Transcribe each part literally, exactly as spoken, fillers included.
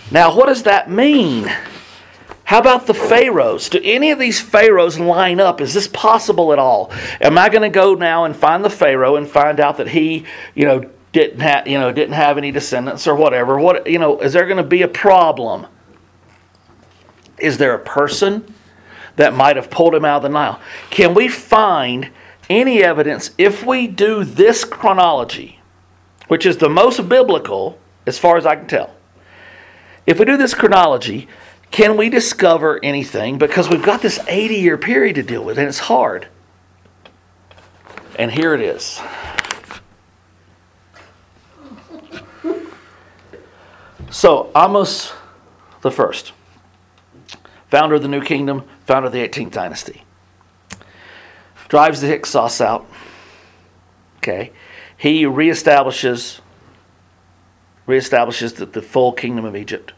Now, what does that mean? How about the pharaohs? Do any of these pharaohs line up? Is this possible at all? Am I going to go now and find the pharaoh and find out that he, you know, didn't have, you know, didn't have any descendants or whatever? What, you know, is there going to be a problem? Is there a person that might have pulled him out of the Nile? Can we find any evidence if we do this chronology, which is the most biblical as far as I can tell? If we do this chronology, can we discover anything? Because we've got this eighty-year period to deal with, and it's hard. And here it is. So, Amos the First, founder of the New Kingdom, founder of the eighteenth dynasty, drives the Hyksos out. Okay, he reestablishes reestablishes the, the full kingdom of Egypt.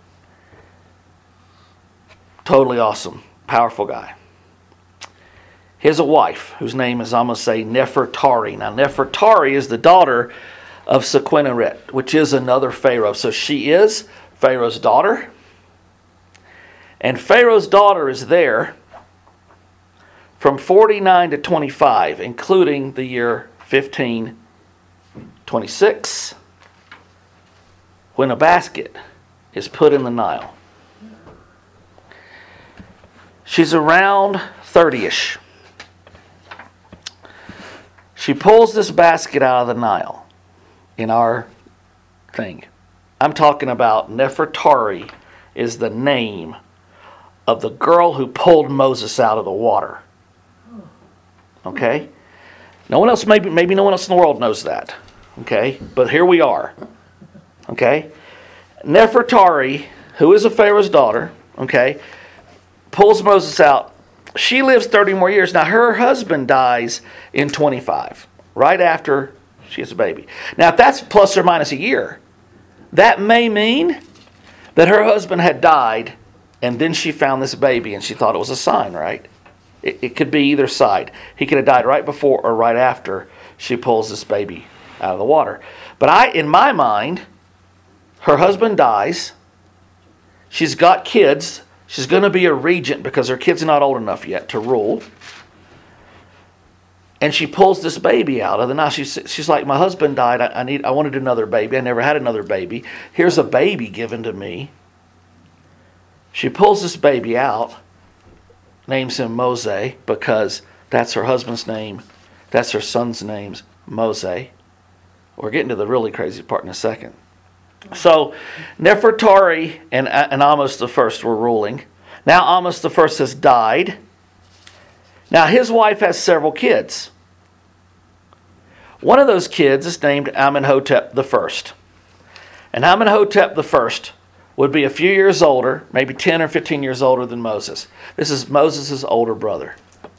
Totally awesome, powerful guy. He has a wife whose name is, I'm going to say, Nefertari. Now, Nefertari is the daughter of Sequeneret, which is another pharaoh. So she is Pharaoh's daughter. And Pharaoh's daughter is there from forty-nine to twenty-five, including the year fifteen twenty-six, when a basket is put in the Nile. She's around thirty-ish. She pulls this basket out of the Nile in our thing. I'm talking about Nefertari is the name of the girl who pulled Moses out of the water. Okay? No one else, maybe maybe no one else in the world knows that. Okay? But here we are. Okay? Nefertari, who is a Pharaoh's daughter, okay, pulls Moses out. She lives thirty more years. Now, her husband dies in twenty-five, right after she has a baby. Now, if that's plus or minus a year, that may mean that her husband had died and then she found this baby and she thought it was a sign, right? It, it could be either side. He could have died right before or right after she pulls this baby out of the water. But I, in my mind, her husband dies. She's got kids. She's going to be a regent because her kid's not old enough yet to rule. And she pulls this baby out of the Nile. She's, she's like, my husband died. I, I need. I wanted another baby. I never had another baby. Here's a baby given to me. She pulls this baby out, names him Moses because that's her husband's name. That's her son's name, Moses. We're getting to the really crazy part in a second. So Nefertari and, and Amos the First were ruling. Now Amos the First has died. Now his wife has several kids. One of those kids is named Amenhotep the First. And Amenhotep the First would be a few years older, maybe ten or fifteen years older than Moses. This is Moses' older brother.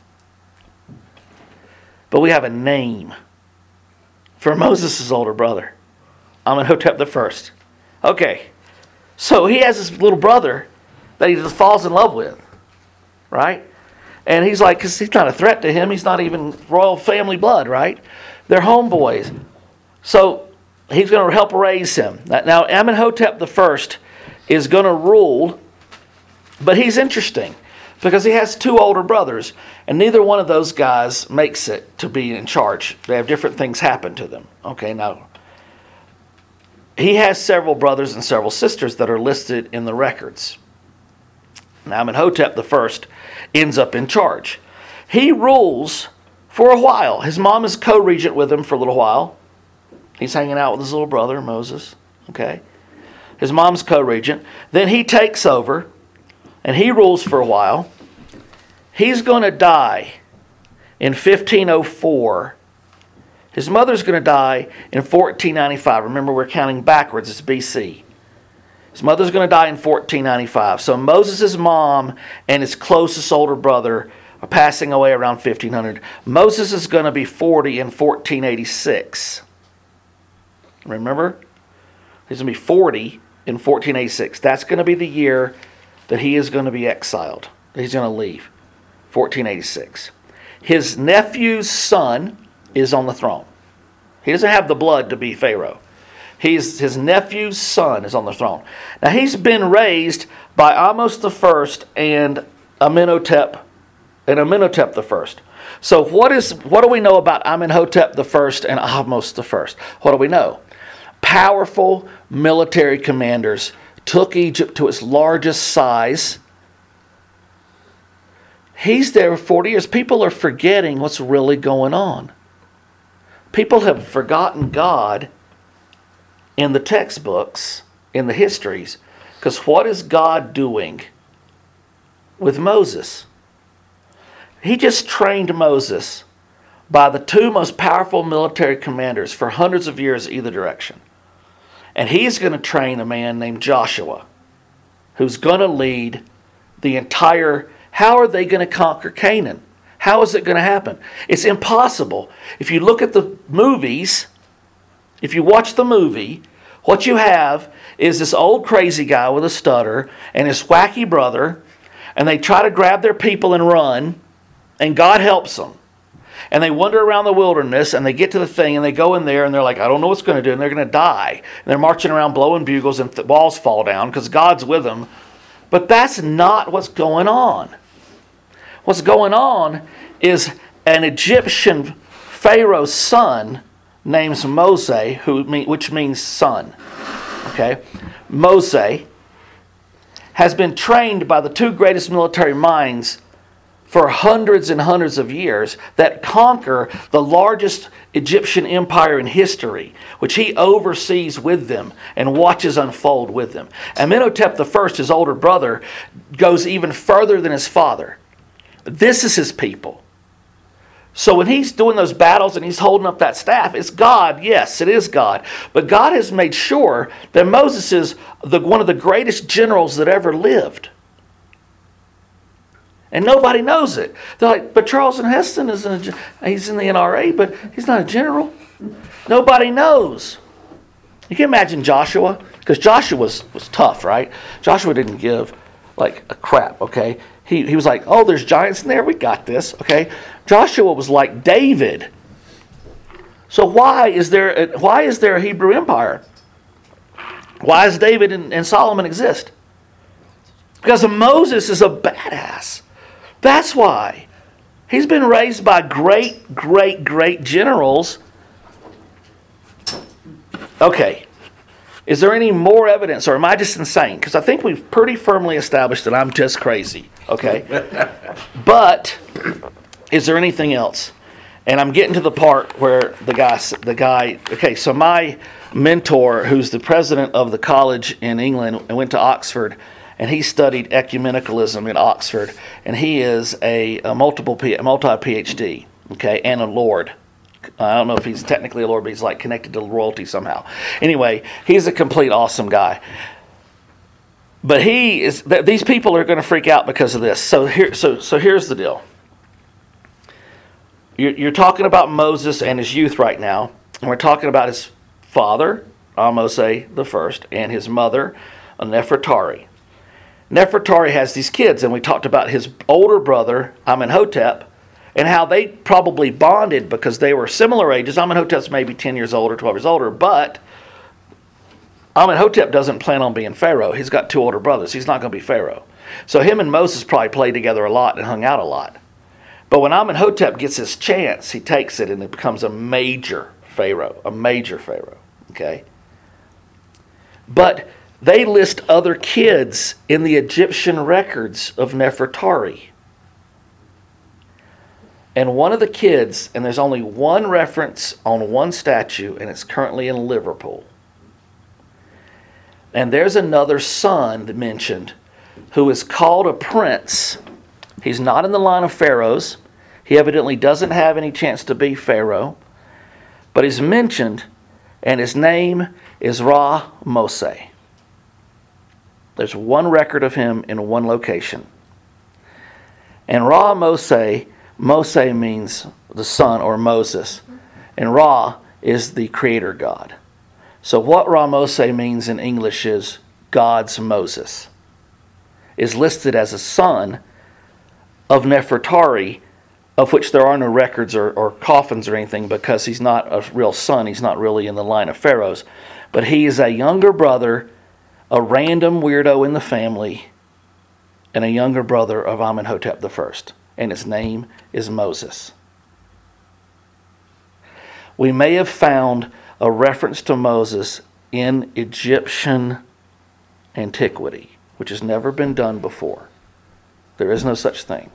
But we have a name for Moses' older brother, Amenhotep the First. Okay, so he has this little brother that he just falls in love with, right? And he's like, because he's not a threat to him. He's not even royal family blood, right? They're homeboys. So he's going to help raise him. Now, Amenhotep the First is going to rule, but he's interesting because he has two older brothers, and neither one of those guys makes it to be in charge. They have different things happen to them. Okay, now, he has several brothers and several sisters that are listed in the records. Now, Amenhotep the First ends up in charge. He rules for a while. His mom is co-regent with him for a little while. He's hanging out with his little brother, Moses. Okay. His mom's co-regent. Then he takes over, and he rules for a while. He's going to die in fifteen oh four. His mother's going to die in fourteen ninety-five. Remember, we're counting backwards. It's B C. His mother's going to die in fourteen ninety-five. So Moses' mom and his closest older brother are passing away around fifteen hundred. Moses is going to be forty in fourteen eighty-six. Remember? He's going to be forty in fourteen eighty-six. That's going to be the year that he is going to be exiled. That he's going to leave. fourteen eighty-six. His nephew's son is on the throne. He doesn't have the blood to be Pharaoh. He's his nephew's son is on the throne. Now he's been raised by Ahmose the First and Amenhotep and Amenhotep the First. So what is what do we know about Amenhotep the First and Ahmose the First? What do we know? Powerful military commanders took Egypt to its largest size. He's there for forty years. People are forgetting what's really going on. People have forgotten God in the textbooks, in the histories, because what is God doing with Moses? He just trained Moses by the two most powerful military commanders for hundreds of years either direction. And he's going to train a man named Joshua, who's going to lead the entire... How are they going to conquer Canaan? How is it going to happen? It's impossible. If you look at the movies, if you watch the movie, what you have is this old crazy guy with a stutter and his wacky brother, and they try to grab their people and run, and God helps them. And they wander around the wilderness, and they get to the thing, and they go in there, and they're like, I don't know what's going to do, and they're going to die. And they're marching around blowing bugles, and th- walls fall down because God's with them. But that's not what's going on. What's going on is an Egyptian Pharaoh's son named Moses, who mean, which means son. Okay, Moses has been trained by the two greatest military minds for hundreds and hundreds of years that conquer the largest Egyptian empire in history, which he oversees with them and watches unfold with them. Amenhotep the First, his older brother, goes even further than his father. This is his people. So when he's doing those battles and he's holding up that staff, it's God. Yes, it is God. But God has made sure that Moses is the, one of the greatest generals that ever lived. And nobody knows it. They're like, but Charlton Heston is in a, he's in the N R A, but he's not a general. Nobody knows. You can imagine Joshua, because Joshua was, was tough, right? Joshua didn't give like a crap, okay? He, he was like, oh, there's giants in there. We got this, okay? Joshua was like David. So why is there a, why is there a Hebrew empire? Why does David and, and Solomon exist? Because Moses is a badass. That's why. He's been raised by great, great, great generals. Okay. Is there any more evidence, or am I just insane? Because I think we've pretty firmly established that I'm just crazy. Okay. But is there anything else? And I'm getting to the part where the guy, the guy. Okay, so my mentor, who's the president of the college in England, and went to Oxford, and he studied ecumenicalism in Oxford, and he is a, a multiple multi PhD, okay, and a Lord. I don't know if he's technically a Lord, but he's like connected to royalty somehow. Anyway, he's a complete awesome guy. But he is. Th- these people are going to freak out because of this. So here, so so here's the deal. You're, you're talking about Moses and his youth right now, and we're talking about his father, Ahmose the First, and his mother, Nefertari. Nefertari has these kids, and we talked about his older brother, Amenhotep, and how they probably bonded because they were similar ages. Amenhotep's maybe ten years older, twelve years older, but Amenhotep doesn't plan on being Pharaoh. He's got two older brothers. He's not going to be Pharaoh. So him and Moses probably played together a lot and hung out a lot. But when Amenhotep gets his chance, he takes it and it becomes a major Pharaoh, a major Pharaoh, okay? But they list other kids in the Egyptian records of Nefertari. And one of the kids, and there's only one reference on one statue, and it's currently in Liverpool. And there's another son mentioned who is called a prince. He's not in the line of pharaohs. He evidently doesn't have any chance to be Pharaoh. But he's mentioned, and his name is Ra-Mose. There's one record of him in one location. And Ra-Mose, Mose means the son or Moses. And Ra is the creator God. So what Ra-Mose means in English is God's Moses. Is listed as a son of Nefertari, of which there are no records or, or coffins or anything because he's not a real son. He's not really in the line of pharaohs. But he is a younger brother, a random weirdo in the family, and a younger brother of Amenhotep the First. And his name is Moses. We may have found a reference to Moses in Egyptian antiquity, which has never been done before. There is no such thing.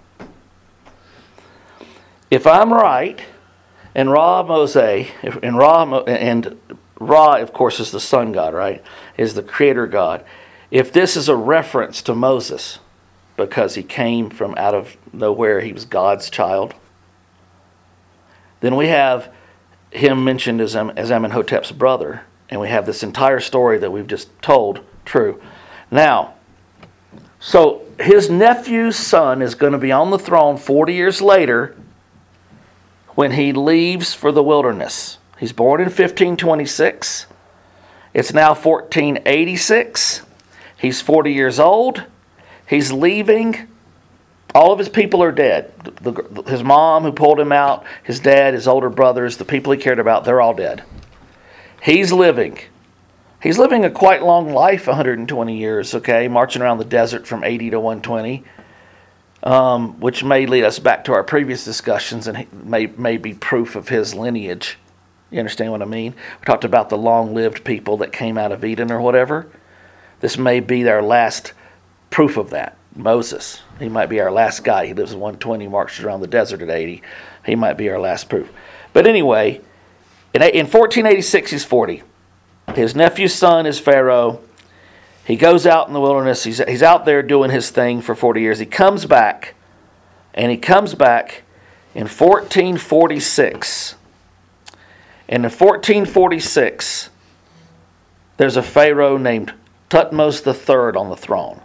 If I'm right, and Ra Mose, and Ra, and Ra, of course, is the sun god, right? Is the creator god. If this is a reference to Moses, because he came from out of nowhere, he was God's child, then we have him mentioned as, as Amenhotep's brother, and we have this entire story that we've just told true. Now, so his nephew's son is going to be on the throne forty years later when he leaves for the wilderness. He's born in fifteen twenty-six. It's now fourteen eighty-six. He's forty years old. He's leaving. All of his people are dead. The, the, his mom who pulled him out, his dad, his older brothers, the people he cared about, they're all dead. He's living. He's living a quite long life, one hundred twenty years, okay, marching around the desert from eighty to one twenty. Um, which may lead us back to our previous discussions and may, may be proof of his lineage. You understand what I mean? We talked about the long-lived people that came out of Eden or whatever. This may be their last proof of that. Moses. He might be our last guy. He lives at one twenty, marches around the desert at eighty. He might be our last proof. But anyway, in, in fourteen eighty-six, he's forty. His nephew's son is Pharaoh. He goes out in the wilderness. He's, he's out there doing his thing for forty years. He comes back, and he comes back in fourteen forty-six. And in fourteen forty-six, there's a Pharaoh named Thutmose the Third on the throne.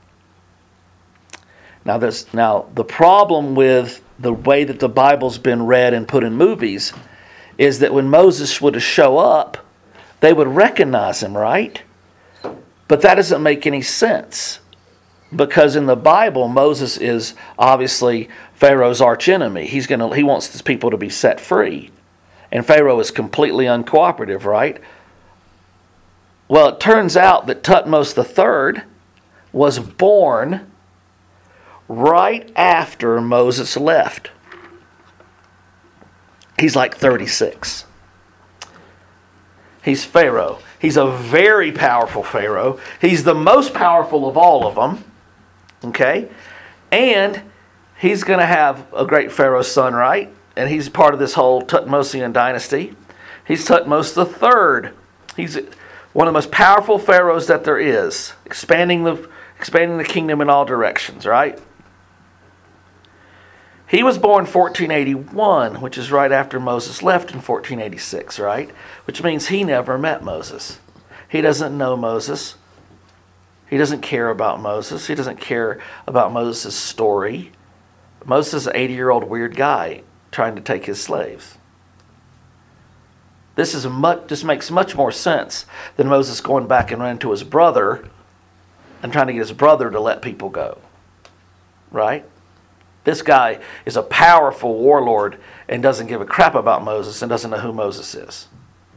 Now, there's, now, the problem with the way that the Bible's been read and put in movies is that when Moses would show up, they would recognize him, right? But that doesn't make any sense because in the Bible, Moses is obviously Pharaoh's archenemy. He's gonna he wants his people to be set free, and Pharaoh is completely uncooperative, right? Well, it turns out that Thutmose the Third was born right after Moses left. He's like thirty-six. He's Pharaoh. He's a very powerful Pharaoh. He's the most powerful of all of them. Okay? And he's going to have a great Pharaoh's son, right? And he's part of this whole Thutmosian dynasty. He's Thutmose the Third. He's one of the most powerful pharaohs that there is, expanding the expanding the kingdom in all directions, right? He was born fourteen eighty-one, which is right after Moses left in fourteen eighty-six, right? Which means he never met Moses. He doesn't know Moses. He doesn't care about Moses. He doesn't care about Moses' story. Moses is an eighty-year-old weird guy trying to take his slaves. This is much. This makes much more sense than Moses going back and running to his brother and trying to get his brother to let people go, right? This guy is a powerful warlord and doesn't give a crap about Moses and doesn't know who Moses is.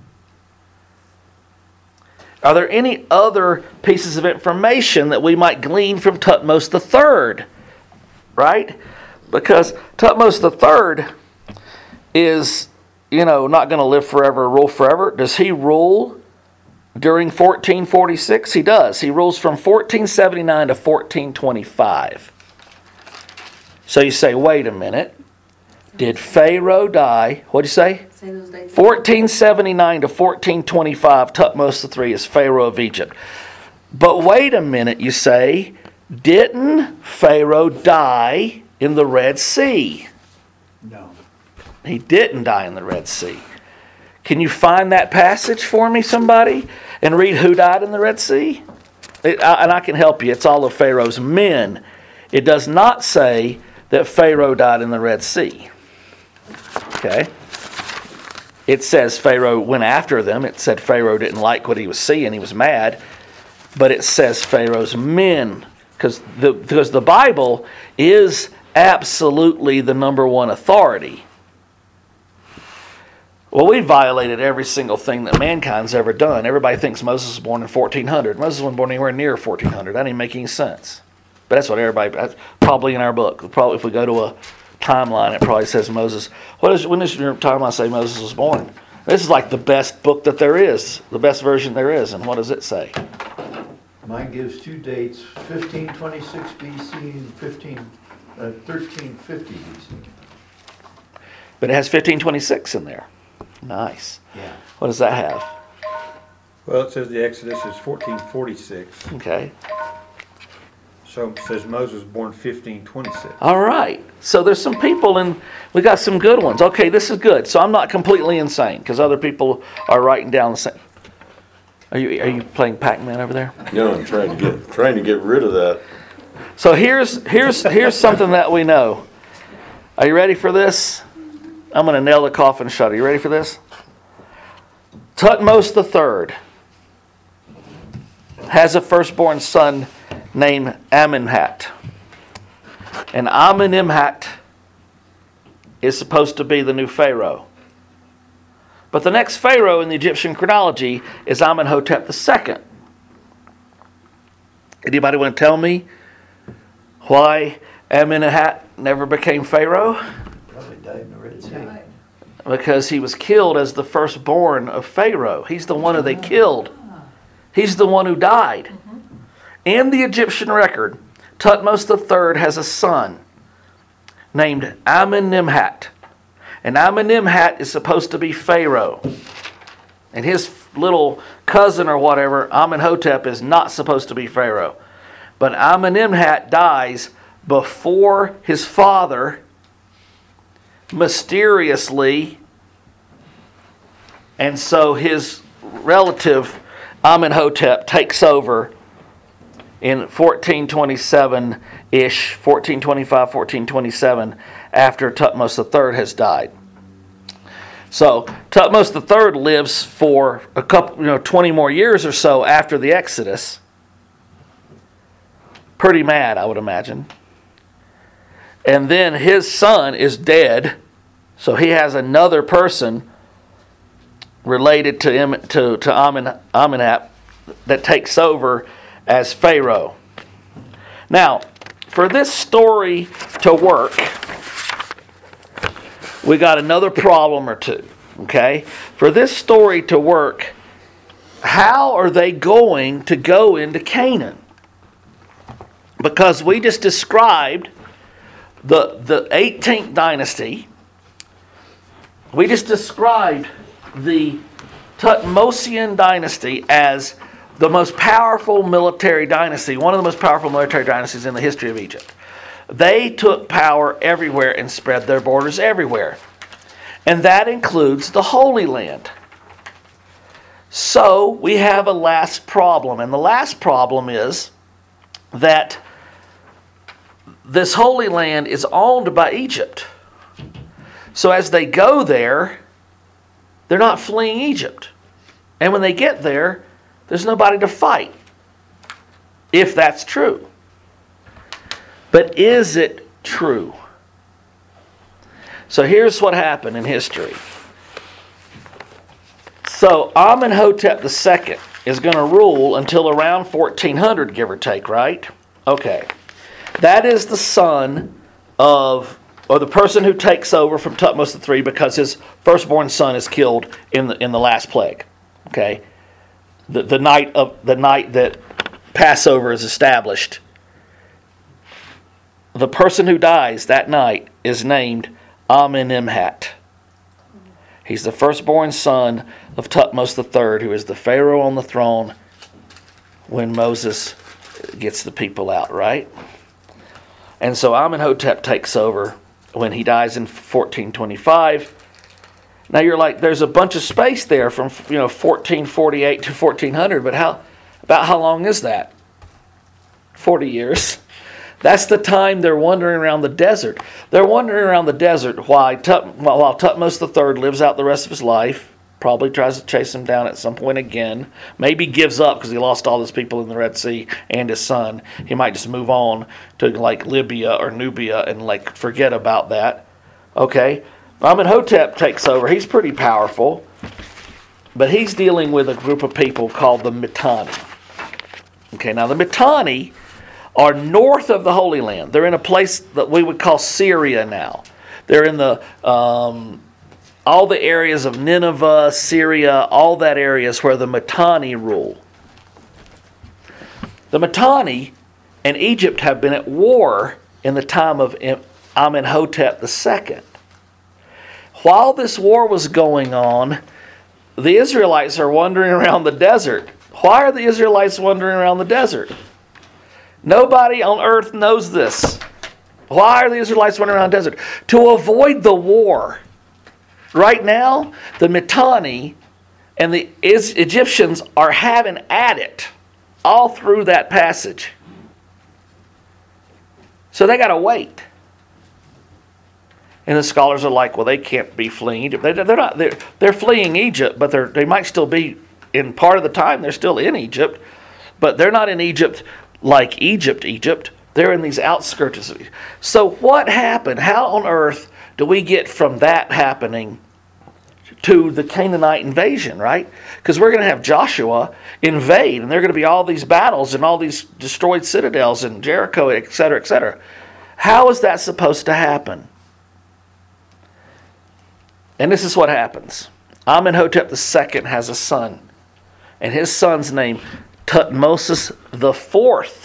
Are there any other pieces of information that we might glean from Thutmose the Third? Right? Because Thutmose the Third is, you know, not going to live forever, rule forever. Does he rule during fourteen forty-six? He does. He rules from fourteen seventy-nine to fourteen twenty-five. So you say, wait a minute. Did Pharaoh die? What'd you say? Say those dates. fourteen seventy-nine to fourteen twenty-five, Thutmose the Third is Pharaoh of Egypt. But wait a minute, you say, didn't Pharaoh die in the Red Sea? No. He didn't die in the Red Sea. Can you find that passage for me, somebody? And read who died in the Red Sea? It, I, and I can help you. It's all of Pharaoh's men. It does not say that Pharaoh died in the Red Sea. Okay? It says Pharaoh went after them. It said Pharaoh didn't like what he was seeing. He was mad. But it says Pharaoh's men. Because the, because the Bible is absolutely the number one authority. Well, we violated every single thing that mankind's ever done. Everybody thinks Moses was born in fourteen hundred. Moses wasn't born anywhere near fourteen hundred. That didn't make any sense. But that's what everybody, that's probably in our book. Probably if we go to a timeline, it probably says Moses. What is, when does your timeline say Moses was born? This is like the best book that there is, the best version there is. And what does it say? Mine gives two dates, fifteen twenty-six B C and fifteen, uh, thirteen fifty B C. But it has fifteen twenty-six in there. Nice. Yeah. What does that have? Well, it says the Exodus is fourteen forty-six. Okay. So it says Moses was born fifteen twenty-six. All right. So there's some people, and we got some good ones. Okay, this is good. So I'm not completely insane because other people are writing down the same. Are you are you playing Pac-Man over there? No, I'm trying to get trying to get rid of that. So here's here's here's something that we know. Are you ready for this? I'm going to nail the coffin shut. Are you ready for this? Tutmos the third has a firstborn son named Amenemhat. And Amenemhat is supposed to be the new Pharaoh. But the next Pharaoh in the Egyptian chronology is Amenhotep the second. Anybody want to tell me why Amenemhat never became Pharaoh? Probably died in the Red Sea. Because he was killed as the firstborn of Pharaoh. He's the one who they killed. He's the one who died. In the Egyptian record, Tutmos the third has a son named Amenemhat. And Amenemhat is supposed to be Pharaoh. And his little cousin or whatever, Amenhotep, is not supposed to be Pharaoh. But Amenemhat dies before his father mysteriously, and so his relative Amenhotep takes over in fourteen twenty-seven-ish, fourteen twenty-five, fourteen twenty-seven, after Tutmos the third has died. So Tutmos the third lives for a couple, you know, twenty more years or so after the Exodus. Pretty mad, I would imagine. And then his son is dead, so he has another person related to him, to to Amen, Amenhotep, that takes over as Pharaoh. Now, for this story to work, we got another problem or two. Okay, for this story to work, how are they going to go into Canaan? Because we just described The, the eighteenth dynasty, we just described the Tutmosian dynasty as the most powerful military dynasty, one of the most powerful military dynasties in the history of Egypt. They took power everywhere and spread their borders everywhere. And that includes the Holy Land. So we have a last problem. And the last problem is that this Holy Land is owned by Egypt. So as they go there, they're not fleeing Egypt. And when they get there, there's nobody to fight. If that's true. But is it true? So here's what happened in history. So Amenhotep the second is going to rule until around fourteen hundred, give or take, right? Okay. That is the son of, or the person who takes over from Tutmos the third because his firstborn son is killed in the in the last plague. Okay, the the night of the night that Passover is established. The person who dies that night is named Amenemhat. He's the firstborn son of Tutmos the third, who is the Pharaoh on the throne when Moses gets the people out, right? And so Amenhotep takes over when he dies in fourteen twenty-five. Now you're like, there's a bunch of space there from, you know, fourteen forty-eight to fourteen hundred, but how about how long is that? forty years. That's the time they're wandering around the desert. They're wandering around the desert while, Tut, while Tutmos the third lives out the rest of his life Probably tries to chase him down at some point again. Maybe gives up because he lost all his people in the Red Sea and his son. He might just move on to like Libya or Nubia and like forget about that. Okay, Amenhotep takes over. He's pretty powerful, but he's dealing with a group of people called the Mitanni. Okay, now the Mitanni are north of the Holy Land. They're in a place that we would call Syria now. They're in the um, all the areas of Nineveh, Syria, all that area is where the Mitanni rule. The Mitanni and Egypt have been at war in the time of Amenhotep the Second. While this war was going on, the Israelites are wandering around the desert. Why are the Israelites wandering around the desert? Nobody on earth knows this. Why are the Israelites wandering around the desert? To avoid the war. Right now, the Mitanni and the Egyptians are having at it all through that passage. So they got to wait. And the scholars are like, well, they can't be fleeing Egypt. They, they're not. They're, they're fleeing Egypt, but they're, they might still be, in part of the time, they're still in Egypt. But they're not in Egypt like Egypt, Egypt. They're in these outskirts of Egypt. So what happened? How on earth do we get from that happening to the Canaanite invasion, right? Because we're going to have Joshua invade, and there are going to be all these battles and all these destroyed citadels and Jericho, et cetera, et cetera. How is that supposed to happen? And this is what happens. Amenhotep the Second has a son, and his son's name Tutmosis the Fourth.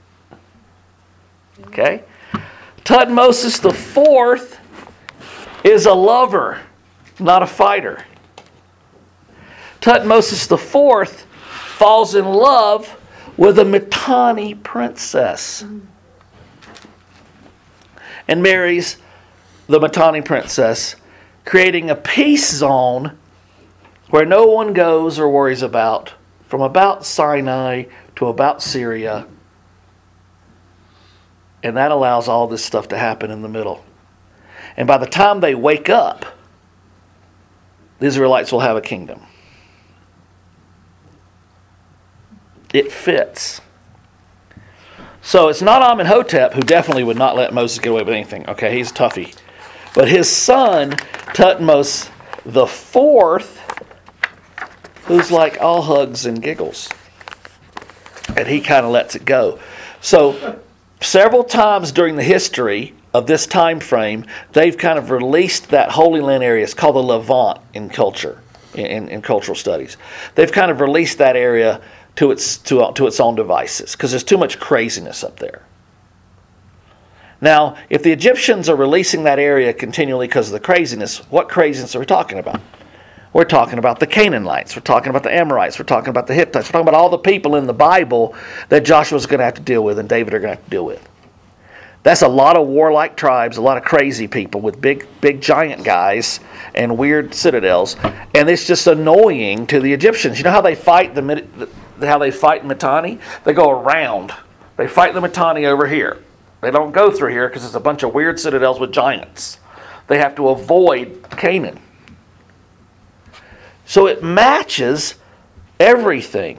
Okay? Tutmosis the Fourth is a lover, not a fighter. Tutmosis the Fourth falls in love with a Mitanni princess and marries the Mitanni princess, creating a peace zone where no one goes or worries about, from about Sinai to about Syria. And that allows all this stuff to happen in the middle. And by the time they wake up, the Israelites will have a kingdom. It fits. So it's not Amenhotep, who definitely would not let Moses get away with anything. Okay, he's toughy. But his son, Tutmos the Fourth, who's like all hugs and giggles. And he kind of lets it go. So several times during the history of this time frame, they've kind of released that Holy Land area. It's called the Levant in culture, in, in cultural studies. They've kind of released that area to its to, to its own devices because there's too much craziness up there. Now, if the Egyptians are releasing that area continually because of the craziness, what craziness are we talking about? We're talking about the Canaanites. We're talking about the Amorites. We're talking about the Hittites. We're talking about all the people in the Bible that Joshua's going to have to deal with and David are going to have to deal with. That's a lot of warlike tribes, a lot of crazy people with big, big giant guys and weird citadels, and it's just annoying to the Egyptians. You know how they fight the how they fight Mitanni? They go around. They fight the Mitanni over here. They don't go through here because it's a bunch of weird citadels with giants. They have to avoid Canaan. So it matches everything.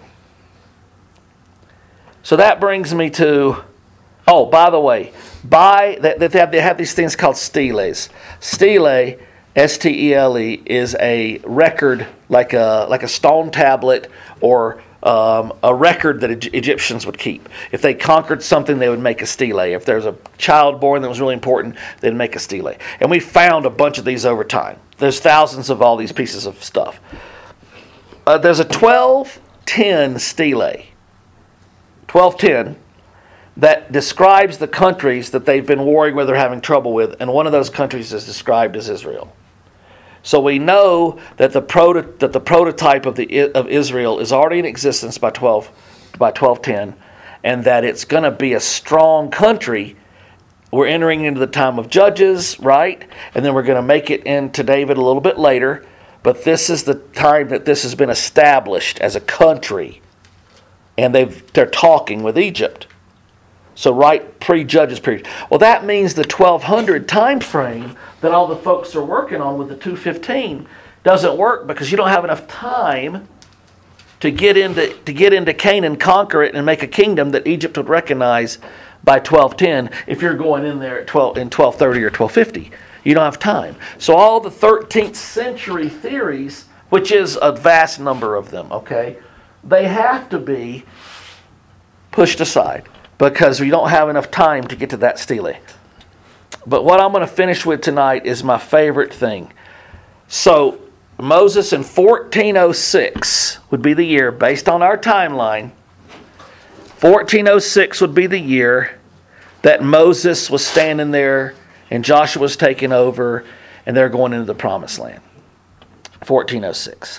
So that brings me to, oh, by the way, by that they, they, have, they have these things called steles. Stele, S T E L E, is a record, like a like a stone tablet or um, a record that Egy- Egyptians would keep. If they conquered something, they would make a stele. If there's a child born that was really important, they'd make a stele. And we found a bunch of these over time. There's thousands of all these pieces of stuff. Uh, there's a twelve ten stele, twelve ten, that describes the countries that they've been warring with or having trouble with, and one of those countries is described as Israel. So we know that the proto, that the prototype of the of Israel is already in existence by twelve by twelve ten, and that it's going to be a strong country. We're entering into the time of Judges, right? And then we're going to make it into David a little bit later. But this is the time that this has been established as a country. And they've, they're talking with Egypt. So right pre-Judges period. Well, that means the twelve hundred time frame that all the folks are working on with the two fifteen doesn't work because you don't have enough time to get into to get into Canaan, conquer it, and make a kingdom that Egypt would recognize by twelve ten if you're going in there at twelve in twelve thirty or twelve fifty. You don't have time. So all the thirteenth century theories, which is a vast number of them, okay, they have to be pushed aside because we don't have enough time to get to that stele. But what I'm going to finish with tonight is my favorite thing. So Moses in fourteen oh six would be the year, based on our timeline, fourteen oh six would be the year that Moses was standing there and Joshua was taking over and they're going into the promised land. fourteen oh six.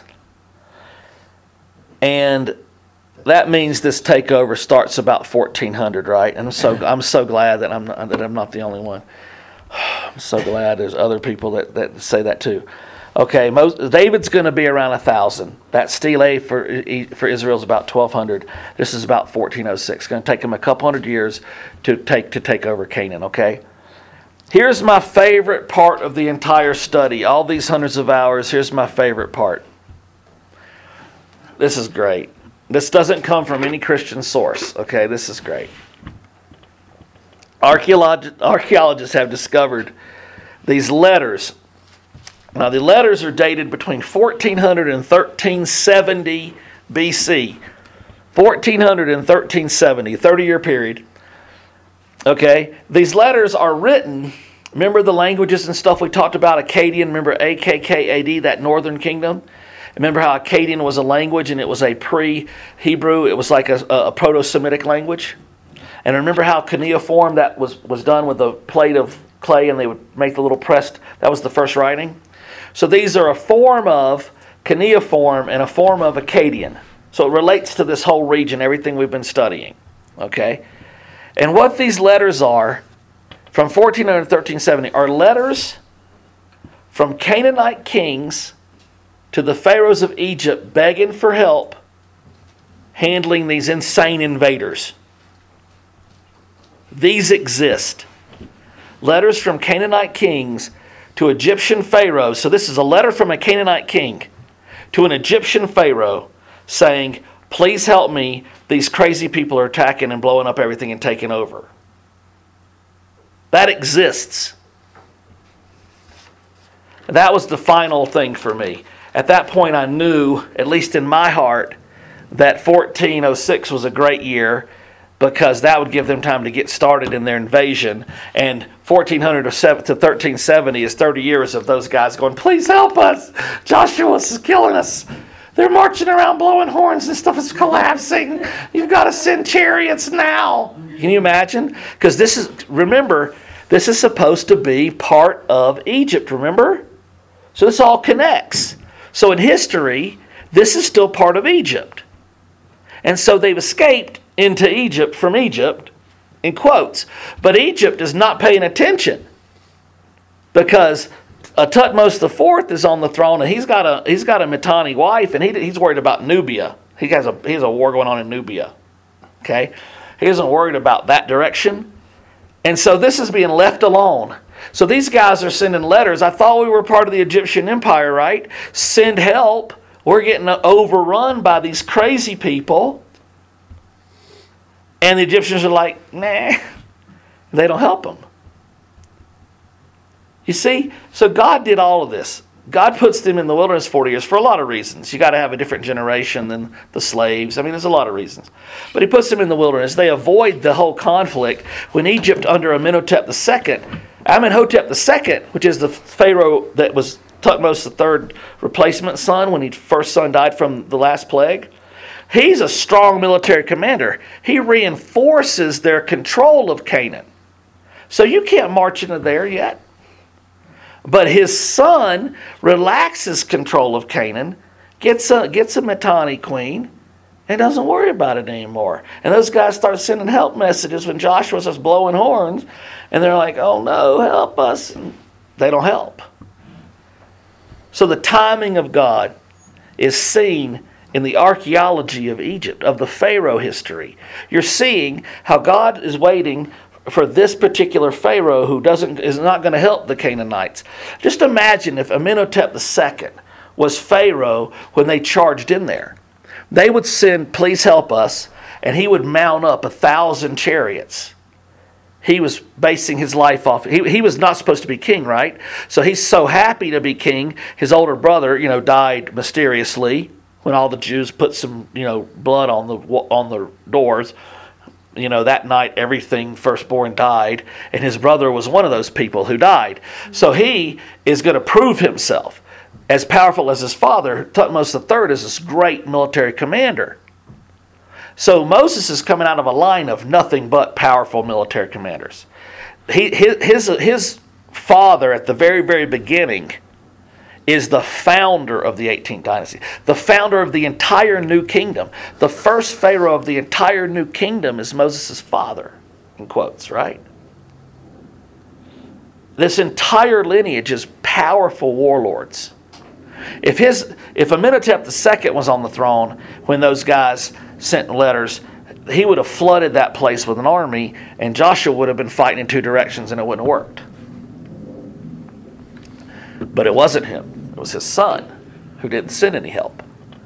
And that means this takeover starts about fourteen hundred, right? And I'm so I'm so glad that I'm not, that I'm not the only one. I'm so glad there's other people that, that say that too. Okay, Moses, David's going to be around one thousand. That stele for for Israel is about twelve hundred. This is about fourteen oh six. It's going to take him a couple hundred years to take to take over Canaan, okay? Here's my favorite part of the entire study. All these hundreds of hours, here's my favorite part. This is great. This doesn't come from any Christian source, okay? This is great. Archeolog- archaeologists have discovered these letters. Now, the letters are dated between fourteen hundred and thirteen seventy B C. fourteen hundred and thirteen seventy, thirty-year period. Okay? These letters are written, remember the languages and stuff we talked about, Akkadian, remember A K K A D, that northern kingdom? Remember how Akkadian was a language and it was a pre-Hebrew, it was like a, a Proto-Semitic language? And remember how cuneiform that was, was done with a plate of clay and they would make the little pressed, that was the first writing? So these are a form of cuneiform and a form of Akkadian. So it relates to this whole region, everything we've been studying. Okay? And what these letters are, from fourteen hundred to thirteen seventy, are letters from Canaanite kings to the pharaohs of Egypt begging for help handling these insane invaders. These exist. Letters from Canaanite kings to Egyptian pharaohs. So this is a letter from a Canaanite king to an Egyptian pharaoh saying, please help me. These crazy people are attacking and blowing up everything and taking over. That exists. That was the final thing for me. At that point I knew, at least in my heart, that fourteen oh six was a great year because that would give them time to get started in their invasion. And fourteen hundred to thirteen seventy is thirty years of those guys going, please help us. Joshua's killing us. They're marching around blowing horns and stuff is collapsing. You've got to send chariots now. Can you imagine? Because this is, remember, this is supposed to be part of Egypt, remember? So this all connects. So in history, this is still part of Egypt. And so they've escaped into Egypt from Egypt, in quotes. But Egypt is not paying attention because uh, Tutmosis the Fourth is on the throne, and he's got a he's got a Mitanni wife, and he, he's worried about Nubia. He has a he has a war going on in Nubia. Okay, he isn't worried about that direction, and so this is being left alone. So these guys are sending letters. I thought we were part of the Egyptian Empire, right? Send help. We're getting overrun by these crazy people. And the Egyptians are like, nah. They don't help them. You see? So God did all of this. God puts them in the wilderness forty years for a lot of reasons. You got to have a different generation than the slaves. I mean, there's a lot of reasons. But he puts them in the wilderness. They avoid the whole conflict. When Egypt under Amenhotep the Second, Amenhotep the Second, which is the pharaoh that was Tutmosis the Third replacement son when his first son died from the last plague, he's a strong military commander. He reinforces their control of Canaan. So you can't march into there yet. But his son relaxes control of Canaan, gets a, gets a Mitanni queen, and doesn't worry about it anymore. And those guys start sending help messages when Joshua starts blowing horns, and they're like, oh no, help us. And they don't help. So the timing of God is seen in the archaeology of Egypt, of the Pharaoh history. You're seeing how God is waiting for this particular Pharaoh who doesn't is not going to help the Canaanites. Just imagine if Amenhotep the Second was Pharaoh when they charged in there. They would send, please help us, and he would mount up a thousand chariots. He was basing his life off. He, he was not supposed to be king, right? So he's so happy to be king. His older brother, you know, died mysteriously when all the Jews put some, you know, blood on the on the doors. You know, that night everything firstborn died, and his brother was one of those people who died. So he is going to prove himself as powerful as his father. Thutmose the third is this great military commander. So Moses is coming out of a line of nothing but powerful military commanders. He, his, his, his father at the very, very beginning is the founder of the eighteenth dynasty, the founder of the entire new kingdom. The first pharaoh of the entire new kingdom is Moses' father, in quotes, right? This entire lineage is powerful warlords. If his, if Amenhotep the second was on the throne when those guys sent letters, he would have flooded that place with an army, and Joshua would have been fighting in two directions, and it wouldn't have worked. But it wasn't him. It was his son who didn't send any help.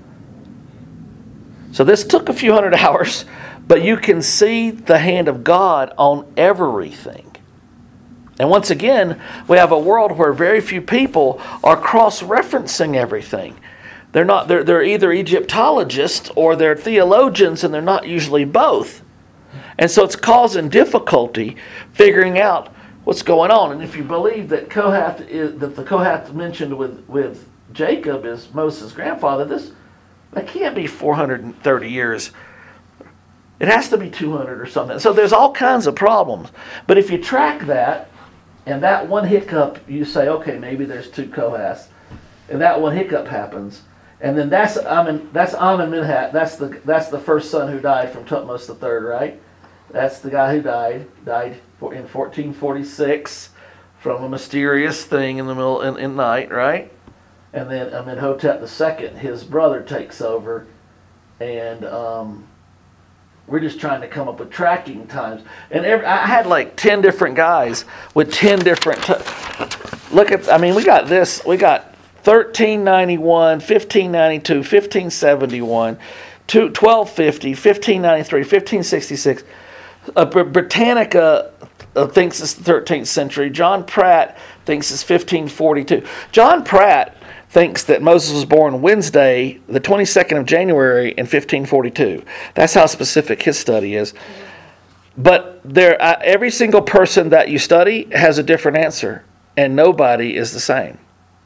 So this took a few hundred hours, but you can see the hand of God on everything. And once again, we have a world where very few people are cross-referencing everything. They're not. They're, they're either Egyptologists or they're theologians, and they're not usually both. And so it's causing difficulty figuring out what's going on. And if you believe that Kohath is, that the Kohath mentioned with, with Jacob is Moses' grandfather, this that can't be four hundred thirty years. It has to be two hundred or something. So there's all kinds of problems. But if you track that, and that one hiccup, you say, okay, maybe there's two Kohaths, and that one hiccup happens, and then that's Amen, that's Amenemhat, that's the that's the first son who died from Thutmose the third, right? That's the guy who died, died in fourteen forty-six from a mysterious thing in the middle in, in night, right? And then Amenhotep the second, his brother, takes over, and um, we're just trying to come up with tracking times. And every, I had like ten different guys with ten different. T- look at, I mean, we got this. We got thirteen ninety-one, fifteen ninety-two, fifteen seventy-one, twelve fifty, fifteen ninety-three, fifteen sixty-six. Uh, Britannica uh, thinks it's the thirteenth century. John Pratt thinks it's fifteen forty-two. John Pratt thinks that Moses was born Wednesday, the twenty-second of January in fifteen forty-two. That's how specific his study is. But there, uh, every single person that you study has a different answer, and nobody is the same.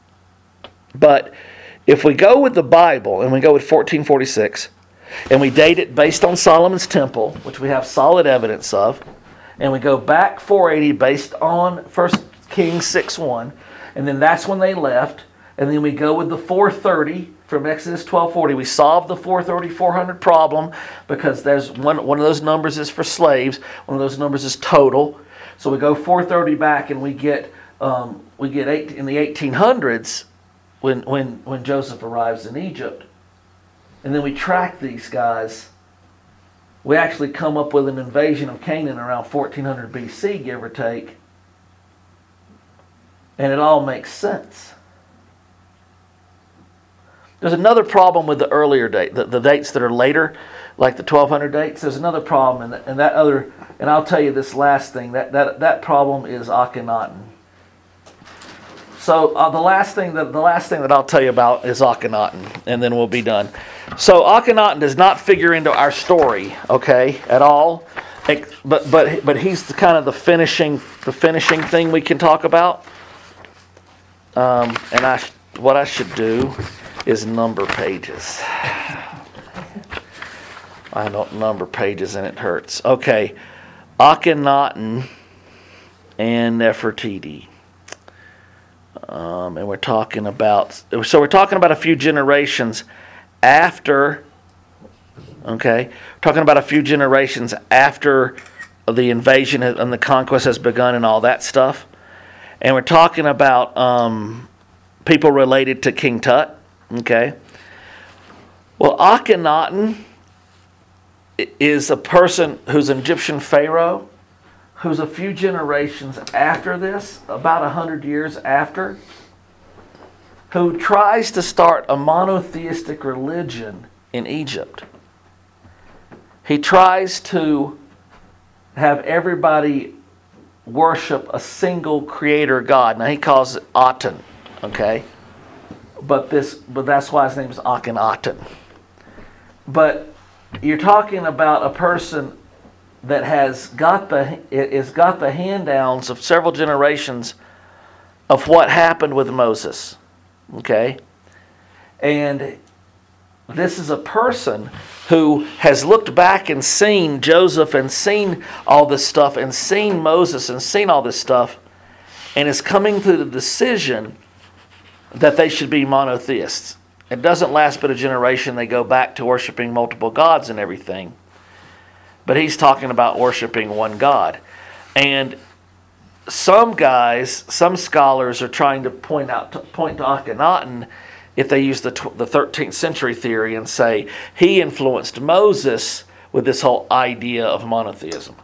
But if we go with the Bible and we go with fourteen forty-six, and we date it based on Solomon's temple, which we have solid evidence of, and we go back four eighty based on First Kings six one, and then that's when they left, and then we go with the four thirty from Exodus twelve forty. We solve the four thirty, four hundred problem because there's one, one of those numbers is for slaves, one of those numbers is total. So we go four thirty back, and we get um, we get eight, in the eighteen hundreds when when when Joseph arrives in Egypt. And then we track these guys. We actually come up with an invasion of Canaan around fourteen hundred B C, give or take. And it all makes sense. There's another problem with the earlier date, the, the dates that are later, like the twelve hundred dates. There's another problem, and that, and that other, and I'll tell you this last thing, that, that, that problem is Akhenaten. So uh, the last thing that the last thing that I'll tell you about is Akhenaten, and then we'll be done. So Akhenaten does not figure into our story, okay, at all. But but but he's the kind of the finishing the finishing thing we can talk about. Um, and I what I should do is number pages. I don't number pages and it hurts. Okay, Akhenaten and Nefertiti. Um, and we're talking about, so we're talking about a few generations after, okay, we're talking about a few generations after the invasion and the conquest has begun and all that stuff. And we're talking about um, people related to King Tut, okay. Well, Akhenaten is a person who's an Egyptian pharaoh, who's a few generations after this, about a hundred years after, who tries to start a monotheistic religion in Egypt. He tries to have everybody worship a single creator God. Now he calls it Aten, okay? But this, but that's why his name is Akhenaten. But you're talking about a person that has got the is got the hand-downs of several generations of what happened with Moses, okay? And this is a person who has looked back and seen Joseph and seen all this stuff and seen Moses and seen all this stuff and is coming to the decision that they should be monotheists. It doesn't last but a generation. They go back to worshiping multiple gods and everything. But he's talking about worshiping one God. And some guys, some scholars are trying to point out, to point to Akhenaten if they use the the thirteenth century theory and say he influenced Moses with this whole idea of monotheism.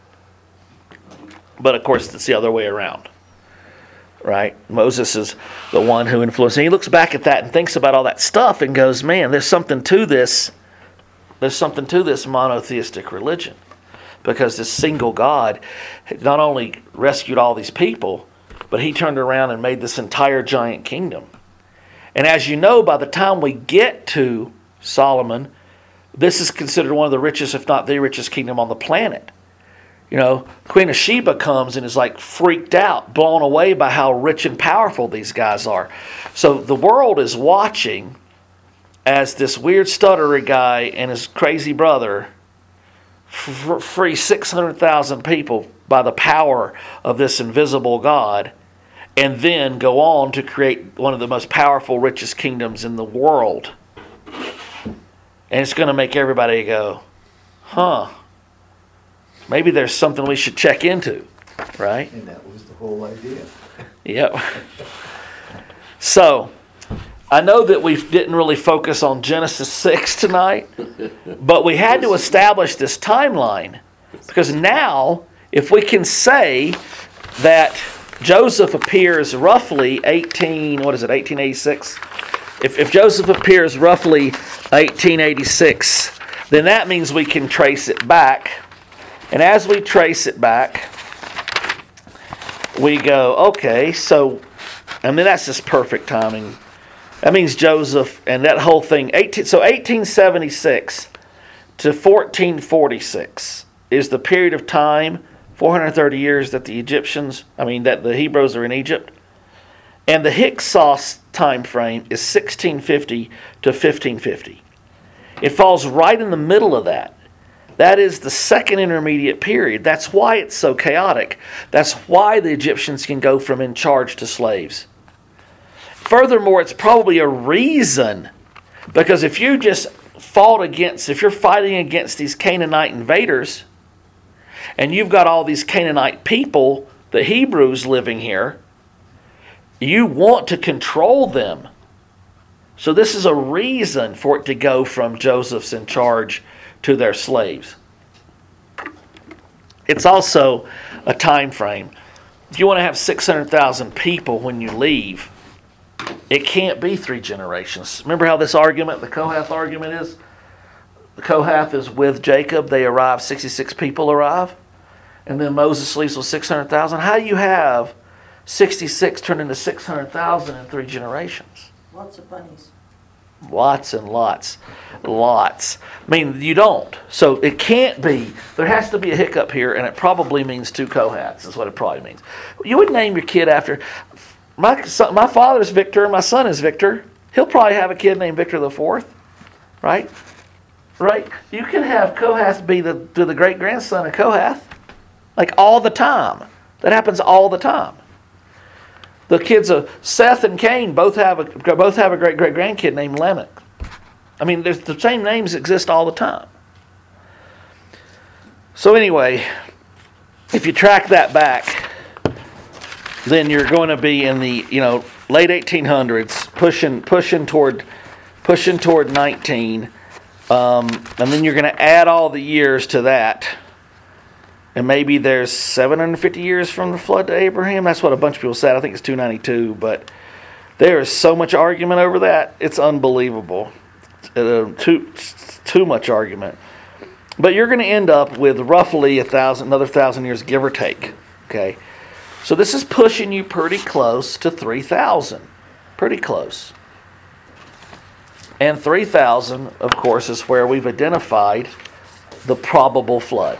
But of course, it's the other way around. Right? Moses is the one who influenced. And he looks back at that and thinks about all that stuff and goes, man, there's something to this. There's something to this monotheistic religion. Because this single God not only rescued all these people, but he turned around and made this entire giant kingdom. And as you know, by the time we get to Solomon, this is considered one of the richest, if not the richest kingdom on the planet. You know, Queen of Sheba comes and is like freaked out, blown away by how rich and powerful these guys are. So the world is watching as this weird stuttery guy and his crazy brother f- free six hundred thousand people by the power of this invisible God, and then go on to create one of the most powerful, richest kingdoms in the world. And it's going to make everybody go, huh, maybe there's something we should check into, right? And that was the whole idea. Yep. So, I know that we didn't really focus on Genesis six tonight, but we had to establish this timeline, because now, if we can say that Joseph appears roughly eighteen, what is it, eighteen eighty-six? If, if Joseph appears roughly eighteen eighty-six, then that means we can trace it back. And as we trace it back, we go, okay, so, I mean, that's just perfect timing. That means Joseph and that whole thing, eighteen, so eighteen seventy-six to fourteen forty-six is the period of time, four hundred thirty years that the Egyptians, I mean, that the Hebrews are in Egypt. And the Hyksos time frame is sixteen fifty to fifteen fifty. It falls right in the middle of that. That is the second intermediate period. That's why it's so chaotic. That's why the Egyptians can go from in charge to slaves. Furthermore, it's probably a reason, because if you just fought against, if you're fighting against these Canaanite invaders, and you've got all these Canaanite people, the Hebrews living here, you want to control them. So this is a reason for it to go from Joseph's in charge to their slaves. It's also a time frame. If you want to have six hundred thousand people when you leave, it can't be three generations. Remember how this argument, the Kohath argument is? The Kohath is with Jacob. They arrive, sixty-six people arrive. And then Moses leaves with six hundred thousand. How do you have sixty-six turn into six hundred thousand in three generations? Lots of bunnies. Lots and lots. Lots. I mean, you don't. So it can't be. There has to be a hiccup here, and it probably means two Kohaths is what it probably means. You would name your kid after... My son, my father's Victor, my son is Victor. He'll probably have a kid named Victor the Fourth, right? Right? You can have Kohath be the, to the great-grandson of Kohath, like all the time. That happens all the time. The kids of Seth and Cain both have a both have a great great grandkid named Lamech. I mean, there's the same names exist all the time. So anyway, if you track that back, then you're going to be in the you know late eighteen hundreds, pushing pushing toward pushing toward nineteen, um, and then you're going to add all the years to that. And maybe there's seven hundred fifty years from the flood to Abraham. That's what a bunch of people said. I think it's two ninety-two. But There is so much argument over that. It's unbelievable. Uh, too, too much argument. But you're going to end up with roughly a thousand, another thousand years, give or take. Okay, so this is pushing you pretty close to three thousand. Pretty close. And three thousand, of course, is where we've identified the probable flood.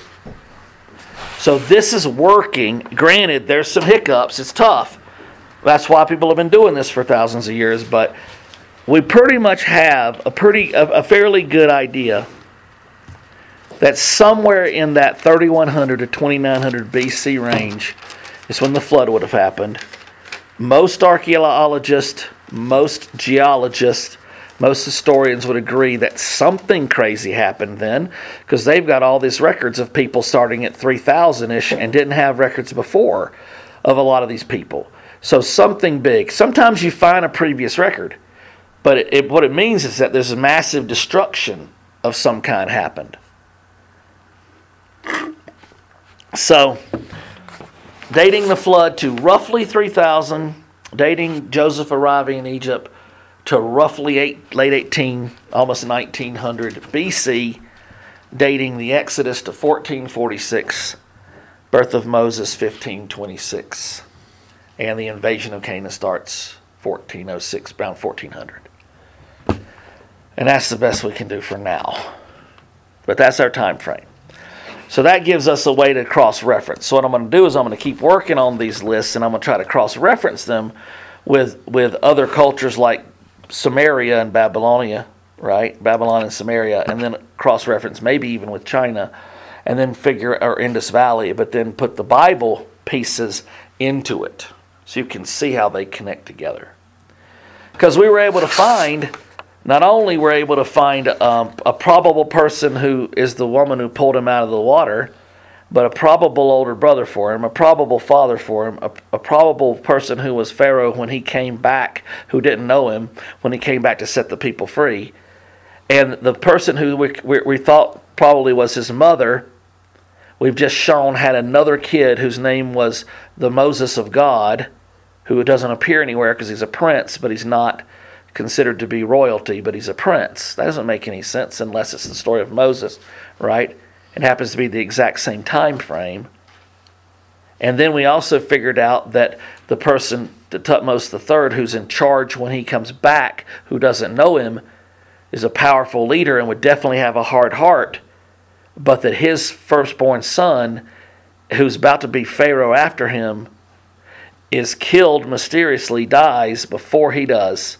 So this is working. Granted, there's some hiccups. It's tough. That's why people have been doing this for thousands of years. But we pretty much have a pretty, a, a fairly good idea that somewhere in that thirty-one hundred to twenty-nine hundred B C range is when the flood would have happened. Most archaeologists, most geologists, most historians would agree that something crazy happened then, because they've got all these records of people starting at three thousand-ish and didn't have records before of a lot of these people. So something big. Sometimes you find a previous record, but it, it, what it means is that there's a massive destruction of some kind happened. So, dating the flood to roughly three thousand, dating Joseph arriving in Egypt to roughly eight, late eighteen, almost nineteen hundred B C, dating the Exodus to fourteen forty-six, birth of Moses fifteen twenty-six, and the invasion of Canaan starts fourteen oh six, around fourteen hundred. And that's the best we can do for now. But that's our time frame. So that gives us a way to cross-reference. So what I'm going to do is I'm going to keep working on these lists, and I'm going to try to cross-reference them with with other cultures like Samaria and Babylonia, right? Babylon and Samaria, and then cross-reference maybe even with China, and then figure, or Indus Valley, but then put the Bible pieces into it so you can see how they connect together. Because we were able to find, not only were able to find um, a probable person who is the woman who pulled him out of the water, but a probable older brother for him, a probable father for him, a, a probable person who was Pharaoh when he came back, who didn't know him, when he came back to set the people free. And the person who we, we, we thought probably was his mother, we've just shown had another kid whose name was the Moses of God, who doesn't appear anywhere because he's a prince, but he's not considered to be royalty, but he's a prince. That doesn't make any sense unless it's the story of Moses, right? It happens to be the exact same time frame. And then we also figured out that the person, the Tutmos the Third, who's in charge when he comes back, who doesn't know him, is a powerful leader and would definitely have a hard heart, but that his firstborn son, who's about to be Pharaoh after him, is killed mysteriously, dies before he does.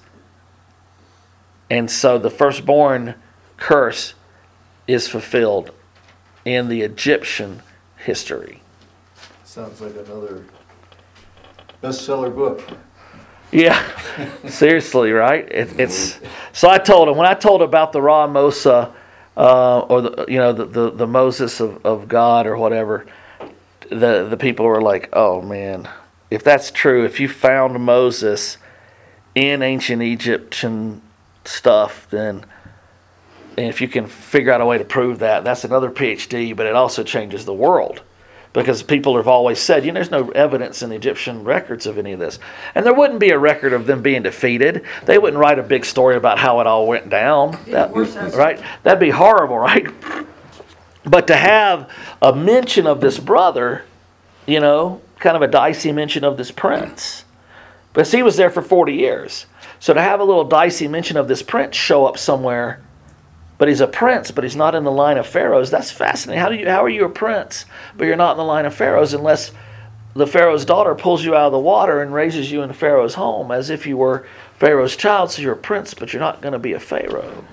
And so the firstborn curse is fulfilled in the Egyptian history. Sounds like another bestseller book. Yeah, seriously, right? It, it's so. I told him when I told about the Ra Mosa, uh, or the you know the, the, the Moses of, of God or whatever. The the people were like, "Oh man, if that's true, if you found Moses in ancient Egyptian stuff, then." And if you can figure out a way to prove that, that's another PhD, but it also changes the world. Because people have always said, you know, there's no evidence in Egyptian records of any of this. And there wouldn't be a record of them being defeated. They wouldn't write a big story about how it all went down. That, right? That'd be horrible, right? But to have a mention of this brother, you know, kind of a dicey mention of this prince. Because he was there for forty years. So to have a little dicey mention of this prince show up somewhere, but he's a prince, but he's not in the line of pharaohs. That's fascinating. How do you? How are you a prince, but you're not in the line of pharaohs unless the pharaoh's daughter pulls you out of the water and raises you in pharaoh's home as if you were pharaoh's child, so you're a prince, but you're not going to be a pharaoh.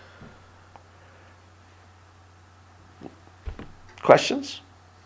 Questions?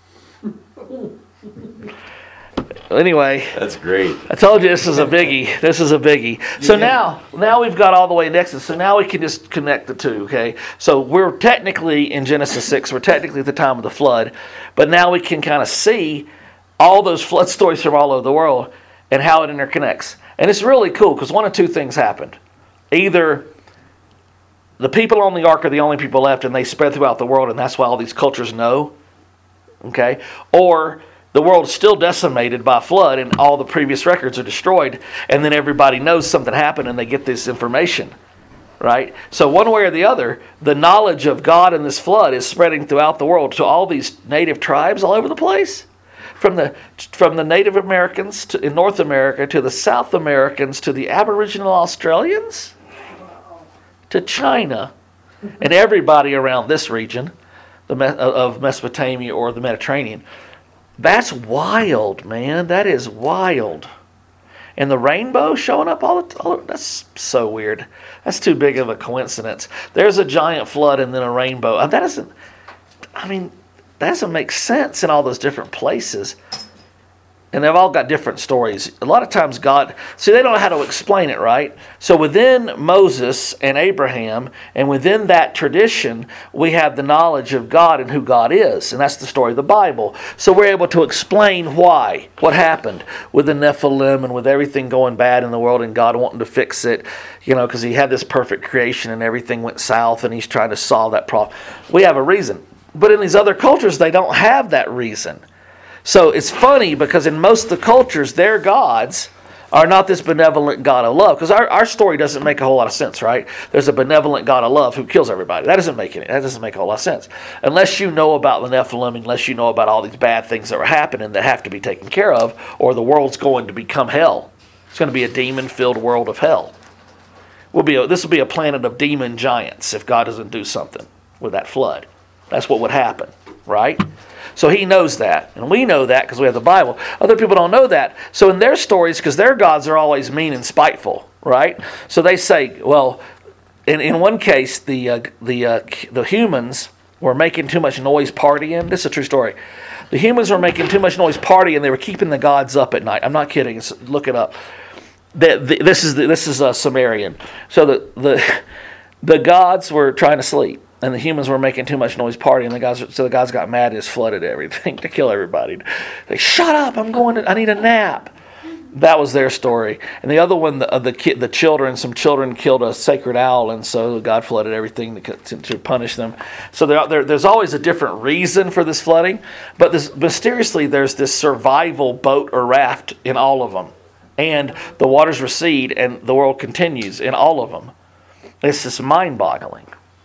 Anyway, That's great. I told you this is a biggie. This is a biggie. So now, now we've got all the way to Exodus. So now we can just connect the two, okay? So we're technically in Genesis six. We're technically at the time of the flood. But now we can kind of see all those flood stories from all over the world and how it interconnects. And it's really cool because one of two things happened. Either the people on the ark are the only people left and they spread throughout the world and that's why all these cultures know, okay? Or the world's still decimated by a flood and all the previous records are destroyed, and then everybody knows something happened and they get this information, right? So one way or the other, the knowledge of God and this flood is spreading throughout the world to all these native tribes all over the place. From the from the Native Americans to, in North America to the South Americans to the Aboriginal Australians to China and everybody around this region the of Mesopotamia or the Mediterranean. That's wild, man. That is wild. And the rainbow showing up all the time, that's so weird. That's too big of a coincidence. There's a giant flood and then a rainbow. That doesn't, I mean, that doesn't make sense in all those different places. And they've all got different stories. A lot of times God, see, they don't know how to explain it, right? So within Moses and Abraham, and within that tradition, we have the knowledge of God and who God is. And that's the story of the Bible. So we're able to explain why, what happened with the Nephilim and with everything going bad in the world and God wanting to fix it, you know, because he had this perfect creation and everything went south and he's trying to solve that problem. We have a reason. But in these other cultures, they don't have that reason. So it's funny because in most of the cultures, their gods are not this benevolent God of love. Because our, our story doesn't make a whole lot of sense, right? There's a benevolent God of love who kills everybody. That doesn't make any, that doesn't make a whole lot of sense. Unless you know about the Nephilim, unless you know about all these bad things that are happening that have to be taken care of, or the world's going to become hell. It's going to be a demon-filled world of hell. We'll be a, this will be a planet of demon giants if God doesn't do something with that flood. That's what would happen, right? So he knows that, and we know that because we have the Bible. Other people don't know that. So in their stories, because their gods are always mean and spiteful, right? So they say, well, in, in one case, the uh, the uh, the humans were making too much noise partying. This is a true story. The humans were making too much noise partying. They were keeping the gods up at night. I'm not kidding. It's, look it up. The, the, this is the, this is a Sumerian. So the the the gods were trying to sleep. And the humans were making too much noise partying. The guys, so the guys got mad and just flooded everything to kill everybody. They shut up! I'm going to. I need a nap. That was their story. And the other one, the the, kid, the children, some children killed a sacred owl, and so God flooded everything to, to, to punish them. So there, there, there's always a different reason for this flooding, but this, mysteriously there's this survival boat or raft in all of them, and the waters recede, and the world continues in all of them. It's just mind-boggling.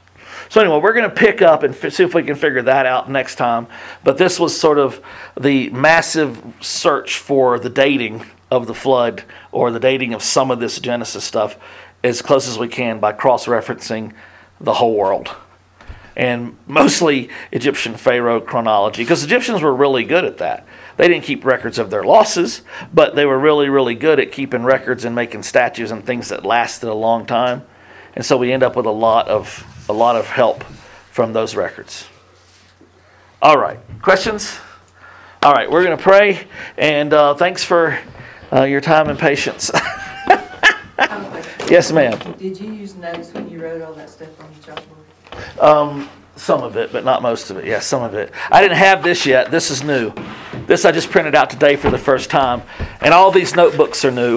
So anyway, we're going to pick up and f- see if we can figure that out next time. But this was sort of the massive search for the dating of the flood or the dating of some of this Genesis stuff as close as we can by cross-referencing the whole world. And mostly Egyptian pharaoh chronology, because Egyptians were really good at that. They didn't keep records of their losses, but they were really, really good at keeping records and making statues and things that lasted a long time. And so we end up with a lot of a lot of help from those records. All right, questions? All right, we're going to pray, and uh, thanks for uh, your time and patience. Yes, ma'am. Did you use notes when you wrote all that stuff on the chalkboard? Um, some of it, but not most of it. Yes, some of it. I didn't have this yet. This is new. This I just printed out today for the first time, and all these notebooks are new.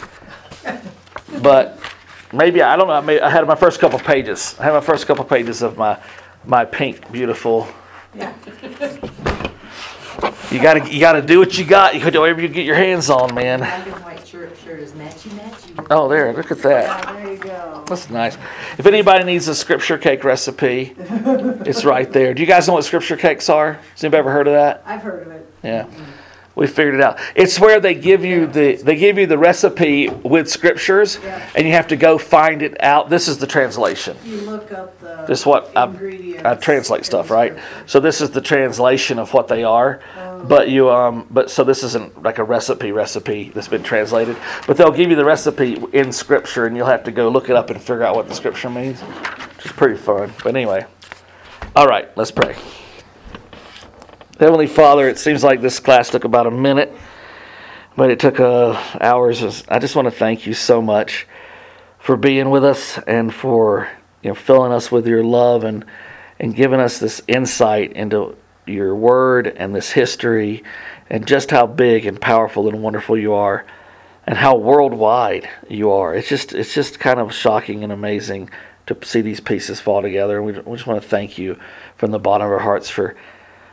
But maybe, I don't know, I, may, I had my first couple pages. I had my first couple pages of my my pink, beautiful. Yeah. You gotta you gotta do what you got. You can do whatever you get your hands on, man. Black and white shirt, shirt is matchy matchy. Oh, there, look at that. Yeah, there you go. That's nice. If anybody needs a scripture cake recipe, it's right there. Do you guys know what scripture cakes are? Has anybody ever heard of that? I've heard of it. Yeah. We figured it out. It's where they give you the they give you the recipe with scriptures, Yeah. and you have to go find it out. This is the translation. You look up the This is what I, ingredients. I translate stuff, and right? scripture. So this is the translation of what they are. Oh. But you um but so this isn't like a recipe recipe that's been translated. But they'll give you the recipe in scripture, and you'll have to go look it up and figure out what the scripture means. Which is pretty fun. But anyway. All right, let's pray. Heavenly Father, it seems like this class took about a minute, but it took uh, hours. I just want to thank you so much for being with us and for, you know, filling us with your love and and giving us this insight into your word and this history and just how big and powerful and wonderful you are and how worldwide you are. It's just it's just kind of shocking and amazing to see these pieces fall together. And we, we just want to thank you from the bottom of our hearts for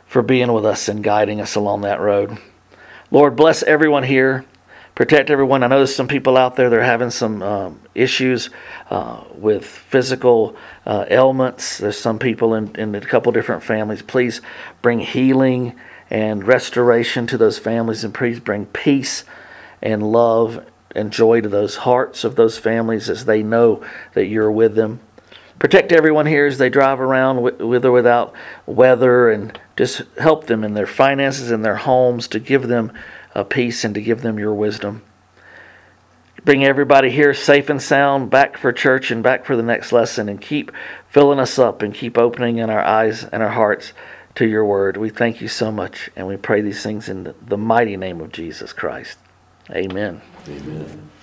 for being with us and guiding us along that road. Lord, bless everyone here. Protect everyone. I know there's some people out there that are having some um, issues uh, with physical uh, ailments. There's some people in, in a couple different families. Please bring healing and restoration to those families, and please bring peace and love and joy to those hearts of those families as they know that you're with them. Protect everyone here as they drive around with, with or without weather, and just help them in their finances and their homes, to give them a peace and to give them your wisdom. Bring everybody here safe and sound back for church and back for the next lesson, and keep filling us up and keep opening in our eyes and our hearts to your word. We thank you so much, and we pray these things in the mighty name of Jesus Christ. Amen. Amen.